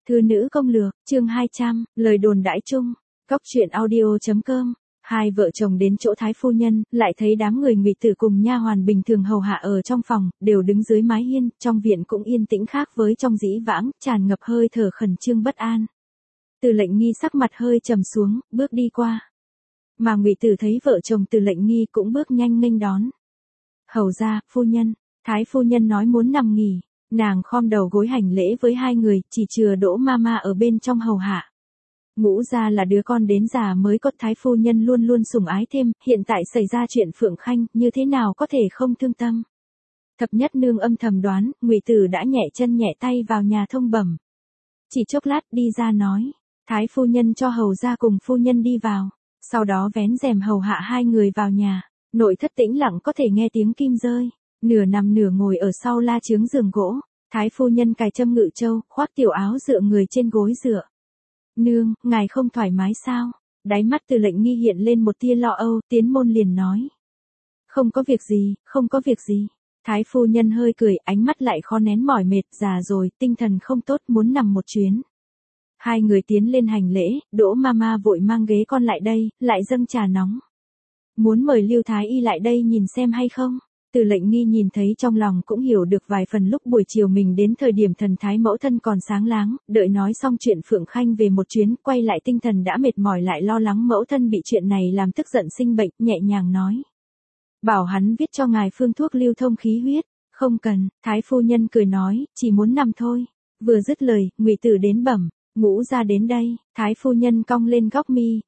Thư nữ công lược, chương 200, lời đồn đãi chung. Cóc truyện audio.com. Hai vợ chồng đến chỗ thái phu nhân, lại thấy đám người Ngụy Tử cùng nha hoàn bình thường hầu hạ ở trong phòng, đều đứng dưới mái hiên, trong viện cũng yên tĩnh khác với trong dĩ vãng, tràn ngập hơi thở khẩn trương bất an. Từ Lệnh Nghi sắc mặt hơi trầm xuống, bước đi qua. Mà Ngụy Tử thấy vợ chồng Từ Lệnh Nghi cũng bước nhanh nghênh đón. Hầu ra, phu nhân, thái phu nhân nói muốn nằm nghỉ. Nàng khom đầu gối hành lễ với hai người, chỉ chừa Đỗ Mama ở bên trong hầu hạ. Ngũ gia là đứa con đến già mới có, thái phu nhân luôn luôn sủng ái thêm, hiện tại xảy ra chuyện Phượng Khanh, như thế nào có thể không thương tâm. Thập nhất nương âm thầm đoán, Ngụy Tử đã nhẹ chân nhẹ tay vào nhà thông bẩm. Chỉ chốc lát đi ra nói, thái phu nhân cho hầu gia cùng phu nhân đi vào, sau đó vén rèm hầu hạ hai người vào nhà. Nội thất tĩnh lặng có thể nghe tiếng kim rơi. Nửa nằm nửa ngồi ở sau la chướng giường gỗ, thái phu nhân cài châm ngự châu, khoác tiểu áo dựa người trên gối dựa. Nương, ngài không thoải mái sao? Đáy mắt Từ Lệnh Nghi hiện lên một tia lo âu, tiến môn liền nói. Không có việc gì, không có việc gì. Thái phu nhân hơi cười, ánh mắt lại khó nén mỏi mệt, già rồi, tinh thần không tốt, muốn nằm một chuyến. Hai người tiến lên hành lễ, Đỗ Mama vội mang ghế con lại đây, lại dâng trà nóng. Muốn mời Lưu Thái Y lại đây nhìn xem hay không? Từ Lệnh Nghi nhìn thấy trong lòng cũng hiểu được vài phần lúc buổi chiều mình đến thời điểm thần thái mẫu thân còn sáng láng, đợi nói xong chuyện Phượng Khanh về một chuyến, quay lại tinh thần đã mệt mỏi lại lo lắng mẫu thân bị chuyện này làm tức giận sinh bệnh, nhẹ nhàng nói. Bảo hắn viết cho ngài phương thuốc lưu thông khí huyết, không cần, thái phu nhân cười nói, chỉ muốn nằm thôi. Vừa dứt lời, Ngụy Tử đến bẩm, Ngũ gia đến đây, thái phu nhân cong lên góc mi,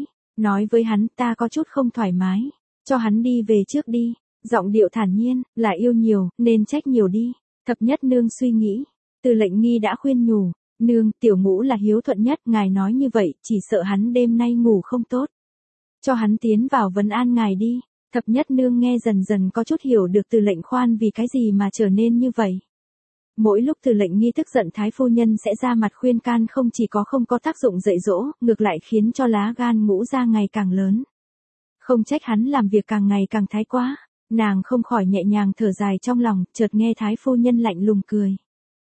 nói với hắn ta có chút không thoải mái, cho hắn đi về trước đi. Giọng điệu thản nhiên, là yêu nhiều, nên trách nhiều đi. Thập nhất nương suy nghĩ. Từ Lệnh Nghi đã khuyên nhủ. Nương, tiểu Ngũ là hiếu thuận nhất, ngài nói như vậy, chỉ sợ hắn đêm nay ngủ không tốt. Cho hắn tiến vào vấn an ngài đi. Thập nhất nương nghe dần dần có chút hiểu được Từ Lệnh khoan vì cái gì mà trở nên như vậy. Mỗi lúc Từ Lệnh Nghi tức giận thái phu nhân sẽ ra mặt khuyên can không chỉ có không có tác dụng dạy dỗ, ngược lại khiến cho lá gan Ngũ gia ngày càng lớn. Không trách hắn làm việc càng ngày càng thái quá. Nàng không khỏi nhẹ nhàng thở dài trong lòng, chợt nghe thái phu nhân lạnh lùng cười.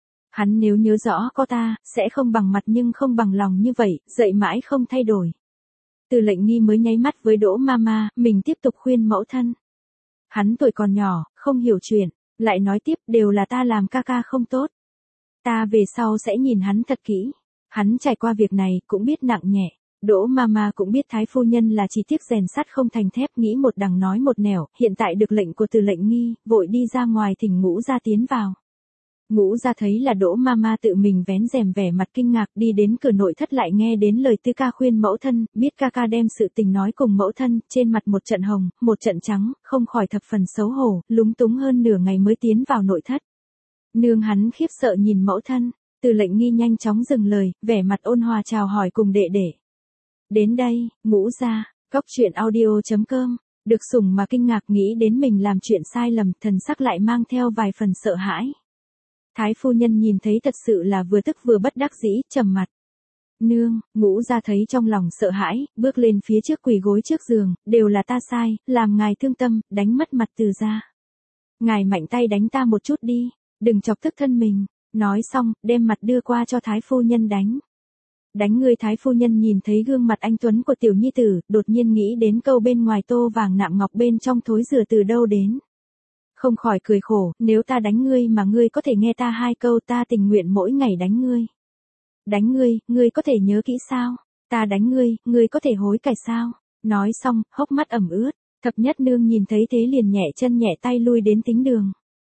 Hắn nếu nhớ rõ có ta, sẽ không bằng mặt nhưng không bằng lòng như vậy, dạy mãi không thay đổi. Từ Lệnh Nghi mới nháy mắt với Đỗ Mama, mình tiếp tục khuyên mẫu thân. Hắn tuổi còn nhỏ, không hiểu chuyện, lại nói tiếp đều là ta làm ca ca không tốt. Ta về sau sẽ nhìn hắn thật kỹ. Hắn trải qua việc này cũng biết nặng nhẹ. Đỗ Mama cũng biết thái phu nhân là chỉ tiếc rèn sắt không thành thép, nghĩ một đằng nói một nẻo, hiện tại được lệnh của Từ Lệnh Nghi, vội đi ra ngoài thỉnh Ngũ gia tiến vào. Ngũ gia thấy là Đỗ Mama tự mình vén rèm vẻ mặt kinh ngạc đi đến cửa nội thất lại nghe đến lời tư ca khuyên mẫu thân, biết ca ca đem sự tình nói cùng mẫu thân, trên mặt một trận hồng, một trận trắng, không khỏi thập phần xấu hổ, lúng túng hơn nửa ngày mới tiến vào nội thất. Nương hắn khiếp sợ nhìn mẫu thân, Từ Lệnh Nghi nhanh chóng dừng lời, vẻ mặt ôn hòa chào hỏi cùng đệ đệ. Đến đây, Ngũ gia, Cóc truyện audio.com, được sủng mà kinh ngạc nghĩ đến mình làm chuyện sai lầm, thần sắc lại mang theo vài phần sợ hãi. Thái phu nhân nhìn thấy thật sự là vừa tức vừa bất đắc dĩ, trầm mặt. Nương, Ngũ gia thấy trong lòng sợ hãi, bước lên phía trước quỳ gối trước giường, đều là ta sai, làm ngài thương tâm, đánh mất mặt Từ gia. Ngài mạnh tay đánh ta một chút đi, đừng chọc tức thân mình, nói xong, đem mặt đưa qua cho thái phu nhân đánh. Đánh ngươi thái phu nhân nhìn thấy gương mặt anh tuấn của tiểu nhi tử, đột nhiên nghĩ đến câu bên ngoài tô vàng nạm ngọc bên trong thối rửa từ đâu đến. Không khỏi cười khổ, nếu ta đánh ngươi mà ngươi có thể nghe ta hai câu ta tình nguyện mỗi ngày đánh ngươi. Đánh ngươi có thể nhớ kỹ sao? Ta đánh ngươi có thể hối cải sao? Nói xong, hốc mắt ẩm ướt, thập nhất nương nhìn thấy thế liền nhẹ chân nhẹ tay lui đến thính đường.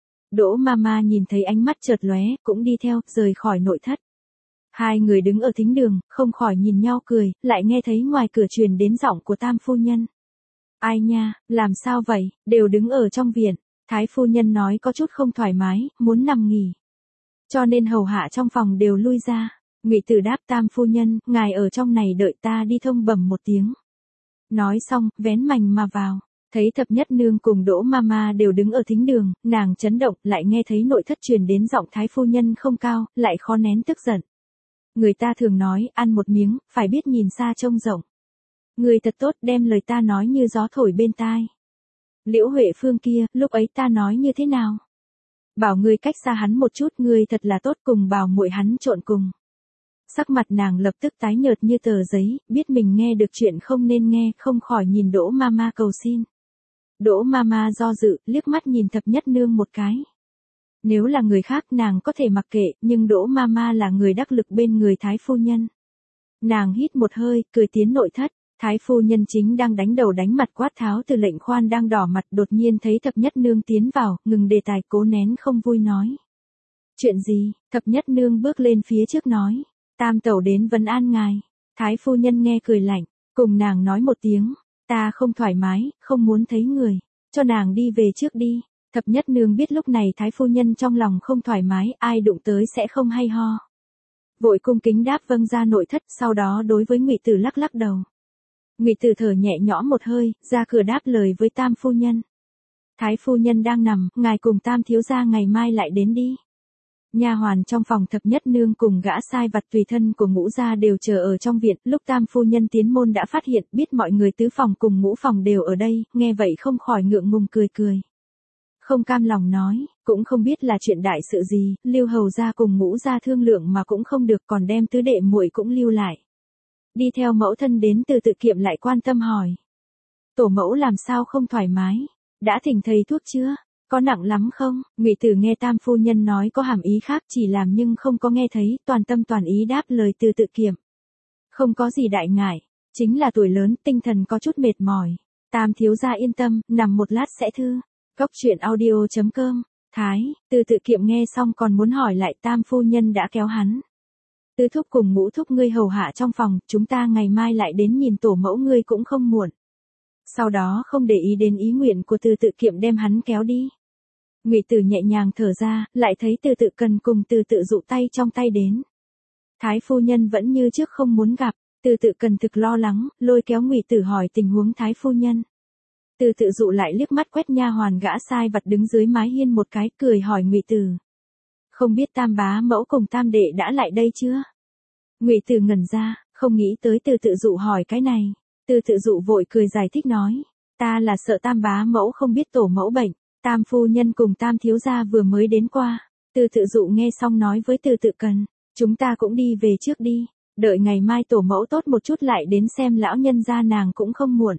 Đỗ Mama nhìn thấy ánh mắt chợt lóe, cũng đi theo, rời khỏi nội thất. Hai người đứng ở thính đường, không khỏi nhìn nhau cười, lại nghe thấy ngoài cửa truyền đến giọng của tam phu nhân. Ai nha, làm sao vậy, đều đứng ở trong viện, thái phu nhân nói có chút không thoải mái, muốn nằm nghỉ. Cho nên hầu hạ trong phòng đều lui ra. Ngụy Tử đáp tam phu nhân, ngài ở trong này đợi ta đi thông bẩm một tiếng. Nói xong, vén mành mà vào. Thấy thập nhất nương cùng Đỗ Mama đều đứng ở thính đường, nàng chấn động, lại nghe thấy nội thất truyền đến giọng thái phu nhân không cao, lại khó nén tức giận. Người ta thường nói, ăn một miếng, phải biết nhìn xa trông rộng. Người thật tốt đem lời ta nói như gió thổi bên tai. Liễu Huệ Phương kia, lúc ấy ta nói như thế nào? Bảo người cách xa hắn một chút, người thật là tốt cùng bảo muội hắn trộn cùng. Sắc mặt nàng lập tức tái nhợt như tờ giấy, biết mình nghe được chuyện không nên nghe, không khỏi nhìn Đỗ Mama cầu xin. Đỗ Mama do dự, liếc mắt nhìn Thập Nhất Nương một cái. Nếu là người khác nàng có thể mặc kệ, nhưng Đỗ Mama là người đắc lực bên người Thái phu nhân. Nàng hít một hơi, cười tiến nội thất. Thái phu nhân chính đang đánh đầu đánh mặt quát tháo Từ Lệnh Khoan đang đỏ mặt, đột nhiên thấy Thập Nhất Nương tiến vào, ngừng đề tài, cố nén không vui nói. Chuyện gì? Thập Nhất Nương bước lên phía trước nói. Tam tẩu đến vấn an ngài. Thái phu nhân nghe cười lạnh, cùng nàng nói một tiếng. Ta không thoải mái, không muốn thấy người. Cho nàng đi về trước đi. Thập Nhất Nương biết lúc này Thái phu nhân trong lòng không thoải mái, ai đụng tới sẽ không hay ho. Vội cung kính đáp vâng ra nội thất, sau đó đối với Ngụy Tử lắc lắc đầu. Ngụy Tử thở nhẹ nhõm một hơi, ra cửa đáp lời với Tam phu nhân. Thái phu nhân đang nằm, ngài cùng Tam thiếu gia ngày mai lại đến đi. Nha hoàn trong phòng Thập Nhất Nương cùng gã sai vặt tùy thân của Ngũ gia đều chờ ở trong viện, lúc Tam phu nhân tiến môn đã phát hiện, biết mọi người tứ phòng cùng Ngũ phòng đều ở đây, nghe vậy không khỏi ngượng ngùng cười cười. Không cam lòng nói, cũng không biết là chuyện đại sự gì, Lưu hầu gia cùng Ngũ gia thương lượng mà cũng không được, còn đem tứ đệ muội cũng lưu lại. Đi theo mẫu thân đến Từ Tự Kiệm lại quan tâm hỏi. Tổ mẫu làm sao không thoải mái? Đã thỉnh thầy thuốc chưa? Có nặng lắm không? Ngụy Tử nghe Tam phu nhân nói có hàm ý khác, chỉ làm nhưng không có nghe thấy, toàn tâm toàn ý đáp lời Từ Tự Kiệm. Không có gì đại ngại, chính là tuổi lớn, tinh thần có chút mệt mỏi. Tam thiếu gia yên tâm, nằm một lát sẽ thư. Cốc truyện audio.com. Thái, Từ Tự Kiệm nghe xong còn muốn hỏi lại, Tam phu nhân đã kéo hắn. Tứ thúc cùng Ngũ thúc ngươi hầu hạ trong phòng, chúng ta ngày mai lại đến nhìn tổ mẫu ngươi cũng không muộn. Sau đó không để ý đến ý nguyện của Từ Tự Kiệm đem hắn kéo đi. Ngụy Tử nhẹ nhàng thở ra, lại thấy Từ Tự Cần cùng Từ Tự Dụ tay trong tay đến. Thái phu nhân vẫn như trước không muốn gặp, Từ Tự Cần thực lo lắng, lôi kéo Ngụy Tử hỏi tình huống Thái phu nhân. Từ Tự Dụ lại liếc mắt quét nha hoàn gã sai vặt đứng dưới mái hiên một cái, cười hỏi Ngụy Tử. Không biết Tam bá mẫu cùng Tam đệ đã lại đây chưa? Ngụy Tử ngẩn ra, không nghĩ tới Từ Tự Dụ hỏi cái này. Từ Tự Dụ vội cười giải thích nói, ta là sợ Tam bá mẫu không biết tổ mẫu bệnh, Tam phu nhân cùng Tam thiếu gia vừa mới đến qua. Từ Tự Dụ nghe xong nói với Từ Tự Cần, chúng ta cũng đi về trước đi, đợi ngày mai tổ mẫu tốt một chút lại đến xem lão nhân gia nàng cũng không muộn.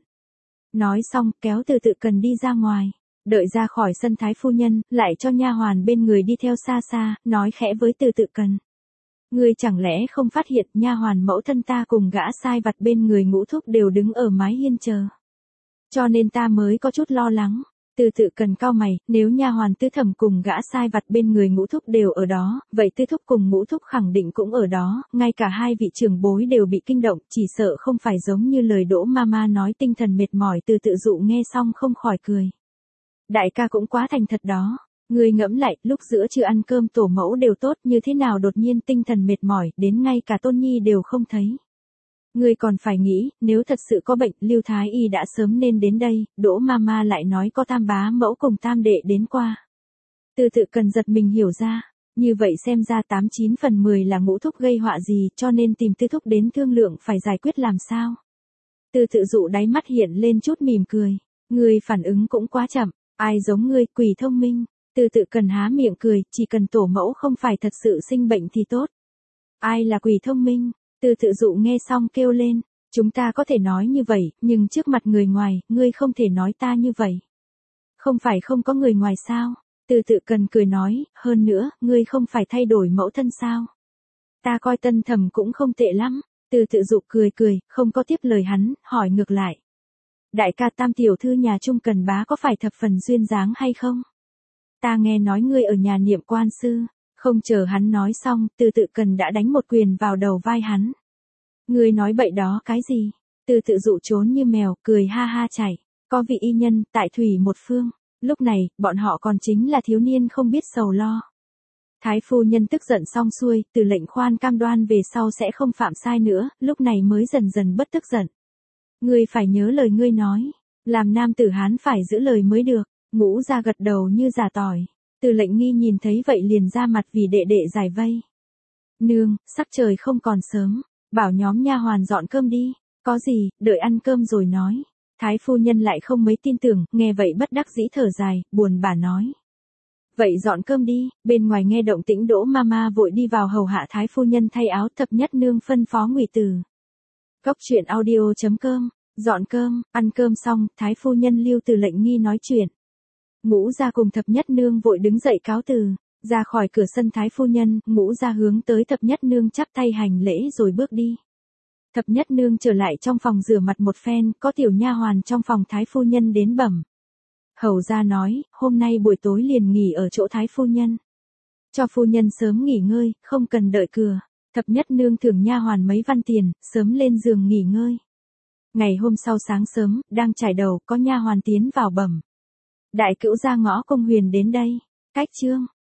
Nói xong, kéo Từ Tự Cần đi ra ngoài. Đợi ra khỏi sân Thái phu nhân, lại cho nha hoàn bên người đi theo xa xa, nói khẽ với Từ Tự Cần. Ngươi chẳng lẽ không phát hiện nha hoàn mẫu thân ta cùng gã sai vặt bên người Ngũ thúc đều đứng ở mái hiên chờ. Cho nên ta mới có chút lo lắng. Từ Tự Cần cau mày, nếu nha hoàn Tứ thẩm cùng gã sai vặt bên người Ngũ thúc đều ở đó, vậy Tứ thúc cùng Ngũ thúc khẳng định cũng ở đó, ngay cả hai vị trưởng bối đều bị kinh động, chỉ sợ không phải giống như lời Đỗ Mama nói tinh thần mệt mỏi. Từ Tự Dụ nghe xong không khỏi cười. Đại ca cũng quá thành thật đó. Ngươi ngẫm lại, lúc giữa trưa ăn cơm tổ mẫu đều tốt, như thế nào đột nhiên tinh thần mệt mỏi, đến ngay cả Tôn Nhi đều không thấy. Ngươi còn phải nghĩ, nếu thật sự có bệnh, Lưu Thái Y đã sớm nên đến đây. Đỗ Mama lại nói có Tam bá mẫu cùng Tam đệ đến qua. Từ Tự Cần giật mình hiểu ra, như vậy xem ra 89 phần 10 là Ngũ thúc gây họa gì, cho nên tìm Tư thúc đến thương lượng phải giải quyết làm sao. Từ Tự Dụ đáy mắt hiện lên chút mỉm cười, ngươi phản ứng cũng quá chậm, ai giống ngươi, quỷ thông minh. Từ Tự Cần há miệng cười, chỉ cần tổ mẫu không phải thật sự sinh bệnh thì tốt. Ai là quỷ thông minh? Từ Tự Dụ nghe xong kêu lên, chúng ta có thể nói như vậy, nhưng trước mặt người ngoài, ngươi không thể nói ta như vậy. Không phải không có người ngoài sao? Từ Tự Cần cười nói, hơn nữa, ngươi không phải thay đổi mẫu thân sao? Ta coi Tân thẩm cũng không tệ lắm. Từ Tự Dụ cười cười, không có tiếp lời hắn, hỏi ngược lại. Đại ca Tam tiểu thư nhà Trung Cần bá có phải thập phần duyên dáng hay không? Ta nghe nói ngươi ở nhà niệm quan sư. Không chờ hắn nói xong, Từ Tự Cần đã đánh một quyền vào đầu vai hắn. Ngươi nói bậy đó cái gì? Từ Tự Dụ trốn như mèo, cười ha ha chảy. Có vị y nhân, tại thủy một phương. Lúc này, bọn họ còn chính là thiếu niên không biết sầu lo. Thái phu nhân tức giận xong xuôi, Từ Lệnh Khoan cam đoan về sau sẽ không phạm sai nữa, lúc này mới dần dần bất tức giận. Ngươi phải nhớ lời ngươi nói, làm nam tử Hán phải giữ lời mới được. Ngũ ra gật đầu như già tỏi. Từ Lệnh Nghi nhìn thấy vậy liền ra mặt vì đệ đệ giải vây. Nương, sắc trời không còn sớm, bảo nhóm nha hoàn dọn cơm đi. Có gì, đợi ăn cơm rồi nói. Thái phu nhân lại không mấy tin tưởng, nghe vậy bất đắc dĩ thở dài, buồn bã nói. Vậy dọn cơm đi, bên ngoài nghe động tĩnh Đỗ Mama vội đi vào hầu hạ thái phu nhân thay áo. Thập nhất nương phân phó Ngụy Tử. Cốc truyện audio.com, dọn cơm, ăn cơm xong, thái phu nhân Lưu Từ lệnh nghi nói chuyện. Ngũ gia cùng thập nhất nương vội đứng dậy cáo từ, ra khỏi cửa sân thái phu nhân, Ngũ gia hướng tới thập nhất nương chắp tay hành lễ rồi bước đi. Thập nhất nương trở lại trong phòng rửa mặt một phen, có tiểu nha hoàn trong phòng thái phu nhân đến bẩm. Hầu gia nói, hôm nay buổi tối liền nghỉ ở chỗ thái phu nhân. Cho phu nhân sớm nghỉ ngơi, không cần đợi cửa. Thập nhất nương thưởng nha hoàn mấy văn tiền, sớm lên giường nghỉ ngơi. Ngày hôm sau sáng sớm, đang trải đầu, có nha hoàn tiến vào bẩm. Đại cữu gia Ngõ Công Huyền đến đây. Cách chương